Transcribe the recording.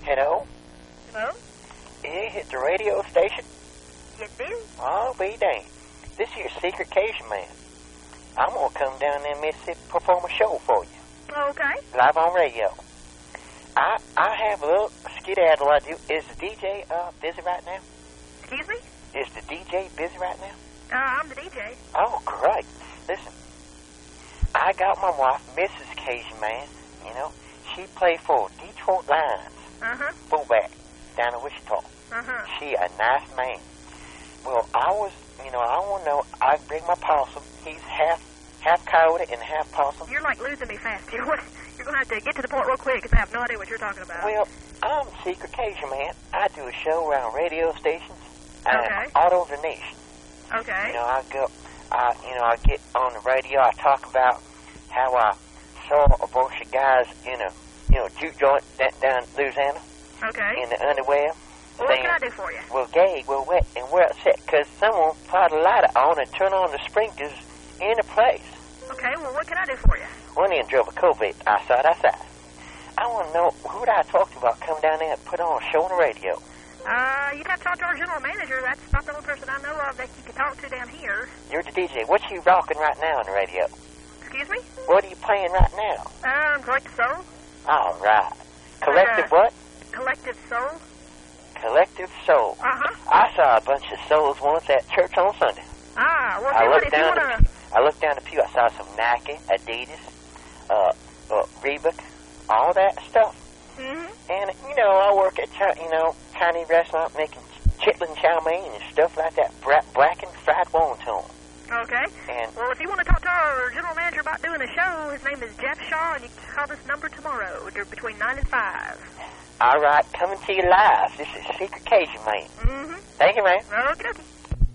Hello? Hello? Yeah, hit the radio station? Yes, dear. I'll be dang. This here's Secret Cajun Man. I'm gonna come down there in Mississippi and perform a show for you. Okay. Live on radio. I have a little skedaddle I do. Is the DJ busy right now? Excuse me? Is the DJ busy right now? I'm the DJ. Oh, great. Listen, I got my wife, Mrs. Cajun Man, you know. She played for Detroit Lions. Uh-huh. Fullback down in Wichita. Uh-huh. She a nice man. Well, I want to know, I bring my possum. He's half coyote and half possum. You're like losing me fast here. You're going to have to get to the point real quick because I have no idea what you're talking about. Well, I'm Secret Cajun Man. I do a show around radio stations and Okay. all over the nation. Okay. You know, I get on the radio. I talk about how I saw a bunch of guys in a, juke joint down in Louisiana Okay. in the underwear. Well, what can I do for you? We're gay, we're wet, and we're upset because someone fired a lighter on and turned on the sprinklers in the place. Okay, well, what can I do for you? One of them drove a Corvette outside. I want to know, who would I talk to about coming down there and put on a show on the radio? You'd have to talk to our general manager. That's not the only person I know of that you can talk to down here. You're the DJ. What you rocking right now on the radio? Excuse me? What are you playing right now? Collective Soul. All right. Collective what? Collective Soul. Collective Soul. Uh-huh. I saw a bunch of souls once at church on Sunday. Well, I if you want to... I looked down the pew. I saw some Nike, Adidas, Reebok, all that stuff. Mm-hmm. And, I work at, Chinese restaurant making chitlin chow mein and stuff like that, blackened fried wonton. Okay. And, well, if you want to talk to our general manager about doing a show, his name is Jeff Shaw, and you can call this number tomorrow between 9 and 5. All right, coming to you live. This is Secret Cajun Man. Mm-hmm. Thank you, man. Okay.